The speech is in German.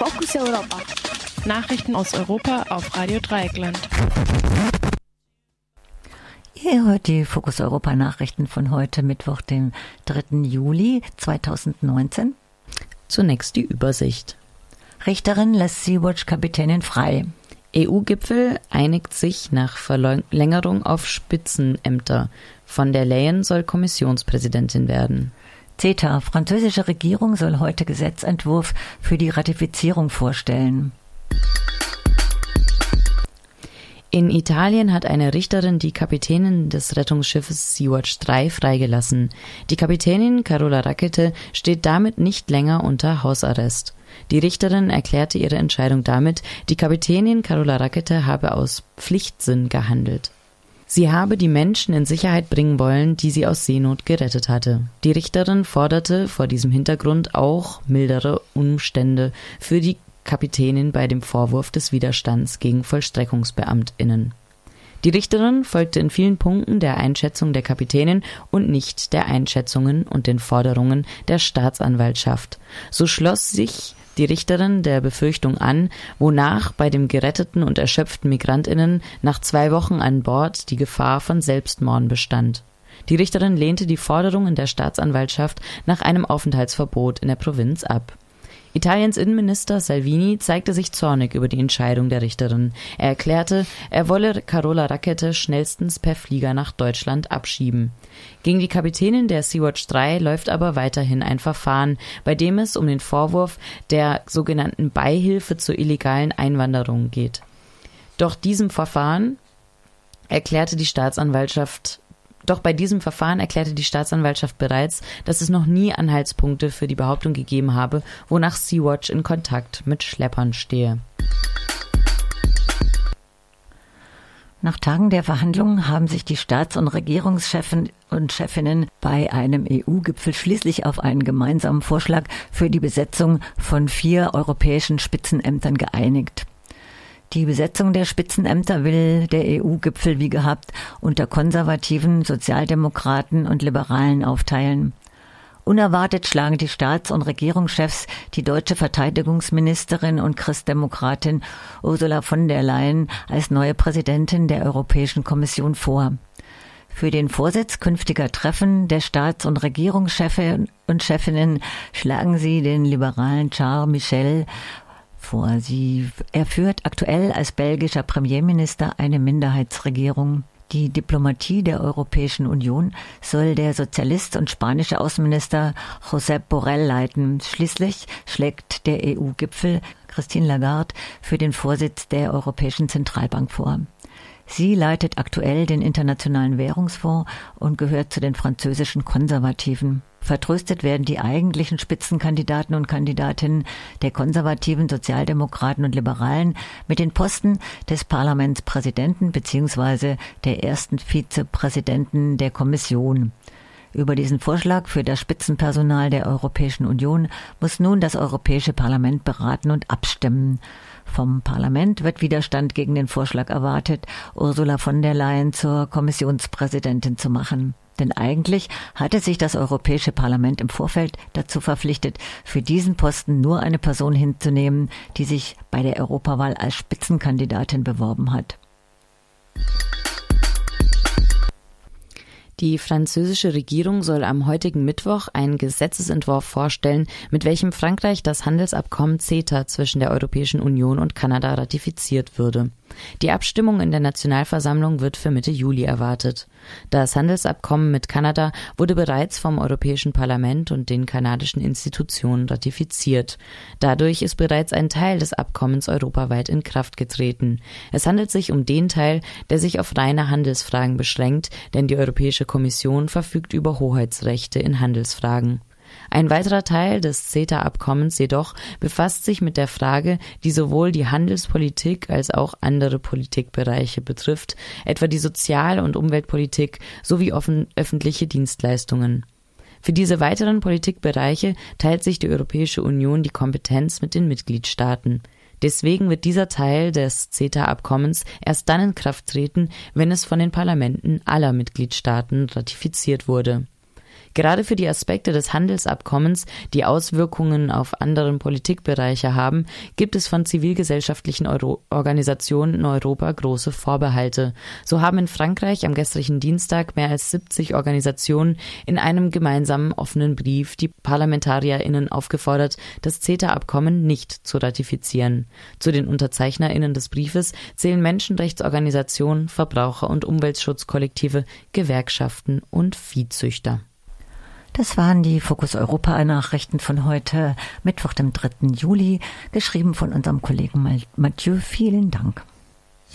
Fokus Europa. Nachrichten aus Europa auf Radio Dreieckland. Ihr hört die Fokus Europa Nachrichten von heute, Mittwoch, dem 3. Juli 2019. Zunächst die Übersicht. Richterin lässt Sea-Watch-Kapitänin frei. EU-Gipfel einigt sich nach Verlängerung auf Spitzenämter. Von der Leyen soll Kommissionspräsidentin werden. CETA, französische Regierung soll heute Gesetzentwurf für die Ratifizierung vorstellen. In Italien hat eine Richterin die Kapitänin des Rettungsschiffes Sea-Watch 3 freigelassen. Die Kapitänin Carola Rackete steht damit nicht länger unter Hausarrest. Die Richterin erklärte ihre Entscheidung damit, die Kapitänin Carola Rackete habe aus Pflichtsinn gehandelt. Sie habe die Menschen in Sicherheit bringen wollen, die sie aus Seenot gerettet hatte. Die Richterin forderte vor diesem Hintergrund auch mildere Umstände für die Kapitänin bei dem Vorwurf des Widerstands gegen VollstreckungsbeamtInnen. Die Richterin folgte in vielen Punkten der Einschätzung der Kapitänin und nicht der Einschätzungen und den Forderungen der Staatsanwaltschaft. So schloss sich die Richterin der Befürchtung an, wonach bei dem geretteten und erschöpften MigrantInnen nach 2 Wochen an Bord die Gefahr von Selbstmorden bestand. Die Richterin lehnte die Forderungen der Staatsanwaltschaft nach einem Aufenthaltsverbot in der Provinz ab. Italiens Innenminister Salvini zeigte sich zornig über die Entscheidung der Richterin. Er erklärte, er wolle Carola Rackete schnellstens per Flieger nach Deutschland abschieben. Gegen die Kapitänin der Sea-Watch 3 läuft aber weiterhin ein Verfahren, bei dem es um den Vorwurf der sogenannten Beihilfe zur illegalen Einwanderung geht. Doch bei diesem Verfahren erklärte die Staatsanwaltschaft bereits, dass es noch nie Anhaltspunkte für die Behauptung gegeben habe, wonach Sea-Watch in Kontakt mit Schleppern stehe. Nach Tagen der Verhandlungen haben sich die Staats- und Regierungschefen und Chefinnen bei einem EU-Gipfel schließlich auf einen gemeinsamen Vorschlag für die Besetzung von 4 europäischen Spitzenämtern geeinigt. Die Besetzung der Spitzenämter will der EU-Gipfel wie gehabt unter Konservativen, Sozialdemokraten und Liberalen aufteilen. Unerwartet schlagen die Staats- und Regierungschefs die deutsche Verteidigungsministerin und Christdemokratin Ursula von der Leyen als neue Präsidentin der Europäischen Kommission vor. Für den Vorsitz künftiger Treffen der Staats- und Regierungschefe und Chefinnen schlagen sie den liberalen Charles Michel vor. Er führt aktuell als belgischer Premierminister eine Minderheitsregierung. Die Diplomatie der Europäischen Union soll der Sozialist und spanische Außenminister Josep Borrell leiten. Schließlich schlägt der EU-Gipfel Christine Lagarde für den Vorsitz der Europäischen Zentralbank vor. Sie leitet aktuell den Internationalen Währungsfonds und gehört zu den französischen Konservativen. Vertröstet werden die eigentlichen Spitzenkandidaten und Kandidatinnen der Konservativen, Sozialdemokraten und Liberalen mit den Posten des Parlamentspräsidenten bzw. der ersten Vizepräsidenten der Kommission. Über diesen Vorschlag für das Spitzenpersonal der Europäischen Union muss nun das Europäische Parlament beraten und abstimmen. Vom Parlament wird Widerstand gegen den Vorschlag erwartet, Ursula von der Leyen zur Kommissionspräsidentin zu machen. Denn eigentlich hatte sich das Europäische Parlament im Vorfeld dazu verpflichtet, für diesen Posten nur eine Person hinzunehmen, die sich bei der Europawahl als Spitzenkandidatin beworben hat. Die französische Regierung soll am heutigen Mittwoch einen Gesetzesentwurf vorstellen, mit welchem Frankreich das Handelsabkommen CETA zwischen der Europäischen Union und Kanada ratifiziert würde. Die Abstimmung in der Nationalversammlung wird für Mitte Juli erwartet. Das Handelsabkommen mit Kanada wurde bereits vom Europäischen Parlament und den kanadischen Institutionen ratifiziert. Dadurch ist bereits ein Teil des Abkommens europaweit in Kraft getreten. Es handelt sich um den Teil, der sich auf reine Handelsfragen beschränkt, denn die Europäische Kommission verfügt über Hoheitsrechte in Handelsfragen. Ein weiterer Teil des CETA-Abkommens jedoch befasst sich mit der Frage, die sowohl die Handelspolitik als auch andere Politikbereiche betrifft, etwa die Sozial- und Umweltpolitik sowie öffentliche Dienstleistungen. Für diese weiteren Politikbereiche teilt sich die Europäische Union die Kompetenz mit den Mitgliedstaaten. Deswegen wird dieser Teil des CETA-Abkommens erst dann in Kraft treten, wenn es von den Parlamenten aller Mitgliedstaaten ratifiziert wurde. Gerade für die Aspekte des Handelsabkommens, die Auswirkungen auf andere Politikbereiche haben, gibt es von zivilgesellschaftlichen Organisationen in Europa große Vorbehalte. So haben in Frankreich am gestrigen Dienstag mehr als 70 Organisationen in einem gemeinsamen offenen Brief die ParlamentarierInnen aufgefordert, das CETA-Abkommen nicht zu ratifizieren. Zu den UnterzeichnerInnen des Briefes zählen Menschenrechtsorganisationen, Verbraucher- und Umweltschutzkollektive, Gewerkschaften und Viehzüchter. Das waren die Fokus Europa-Nachrichten von heute, Mittwoch, dem 3. Juli, geschrieben von unserem Kollegen Mathieu. Vielen Dank.